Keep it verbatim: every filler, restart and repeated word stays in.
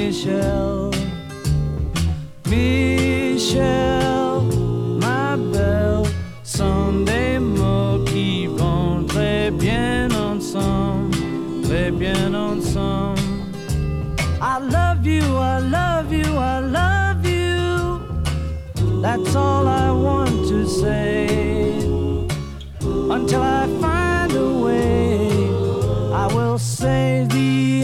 Michel, Michel, ma belle, sont des mots qui vont très bien ensemble, très bien ensemble. I love you, I love you, I love you. That's all I want to say. Until I find a way, I will say the